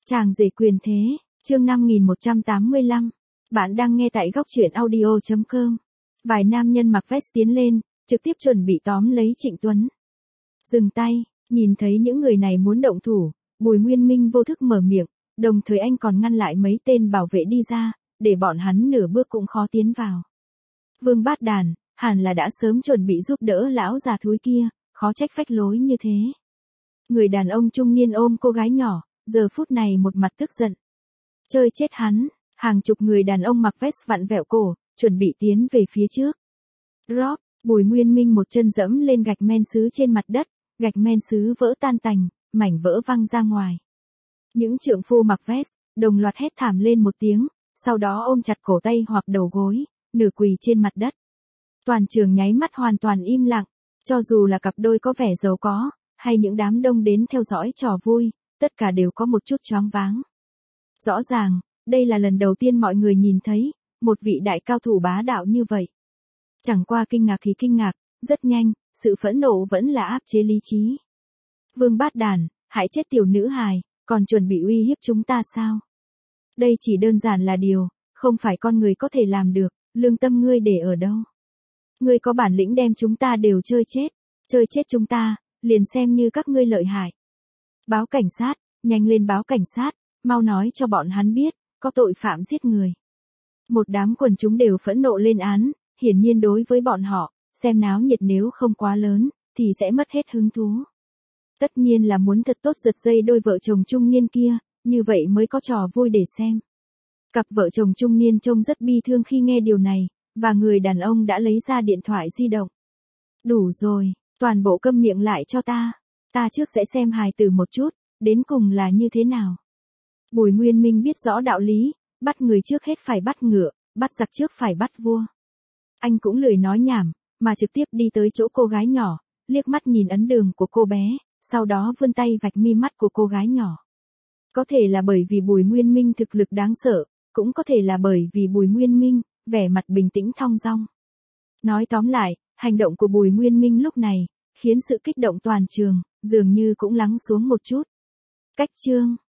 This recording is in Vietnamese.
Chàng rể quyền thế, chương 5185. Bạn đang nghe tại góc truyện audio.com. Vài nam nhân mặc vest tiến lên, trực tiếp chuẩn bị tóm lấy Trịnh Tuấn. Dừng tay, nhìn thấy những người này muốn động thủ, Bùi Nguyên Minh vô thức mở miệng, đồng thời anh còn ngăn lại mấy tên bảo vệ đi ra, để bọn hắn nửa bước cũng khó tiến vào. Vương Bát Đàn, hẳn là đã sớm chuẩn bị giúp đỡ lão già thúi kia, khó trách phách lối như thế. Người đàn ông trung niên ôm cô gái nhỏ, giờ phút này một mặt tức giận. Chơi chết hắn, hàng chục người đàn ông mặc vest vặn vẹo cổ, chuẩn bị tiến về phía trước. Drop, Bùi Nguyên Minh một chân dẫm lên gạch men sứ trên mặt đất, gạch men sứ vỡ tan tành, mảnh vỡ văng ra ngoài. Những trượng phu mặc vest, đồng loạt hét thảm lên một tiếng, sau đó ôm chặt cổ tay hoặc đầu gối, nửa quỳ trên mặt đất. Toàn trường nháy mắt hoàn toàn im lặng, cho dù là cặp đôi có vẻ giàu có, hay những đám đông đến theo dõi trò vui, tất cả đều có một chút choáng váng. Rõ ràng, đây là lần đầu tiên mọi người nhìn thấy một vị đại cao thủ bá đạo như vậy. Chẳng qua kinh ngạc thì kinh ngạc, rất nhanh, sự phẫn nộ vẫn là áp chế lý trí. Vương Bát Đàn, hại chết tiểu nữ hài, còn chuẩn bị uy hiếp chúng ta sao? Đây chỉ đơn giản là điều, không phải con người có thể làm được, lương tâm ngươi để ở đâu? Ngươi có bản lĩnh đem chúng ta đều chơi chết chúng ta, liền xem như các ngươi lợi hại. Báo cảnh sát, nhanh lên báo cảnh sát, mau nói cho bọn hắn biết, có tội phạm giết người. Một đám quần chúng đều phẫn nộ lên án, hiển nhiên đối với bọn họ, xem náo nhiệt nếu không quá lớn, thì sẽ mất hết hứng thú. Tất nhiên là muốn thật tốt giật dây đôi vợ chồng trung niên kia, như vậy mới có trò vui để xem. Cặp vợ chồng trung niên trông rất bi thương khi nghe điều này, và người đàn ông đã lấy ra điện thoại di động. Đủ rồi, toàn bộ câm miệng lại cho ta. Ta trước sẽ xem hài tử một chút, đến cùng là như thế nào. Bùi Nguyên Minh biết rõ đạo lý, bắt người trước hết phải bắt ngựa, bắt giặc trước phải bắt vua. Anh cũng lười nói nhảm, mà trực tiếp đi tới chỗ cô gái nhỏ, liếc mắt nhìn ấn đường của cô bé, sau đó vươn tay vạch mi mắt của cô gái nhỏ. Có thể là bởi vì Bùi Nguyên Minh thực lực đáng sợ, cũng có thể là bởi vì Bùi Nguyên Minh, vẻ mặt bình tĩnh thong dong. Nói tóm lại, hành động của Bùi Nguyên Minh lúc này, khiến sự kích động toàn trường, dường như cũng lắng xuống một chút. Cách chương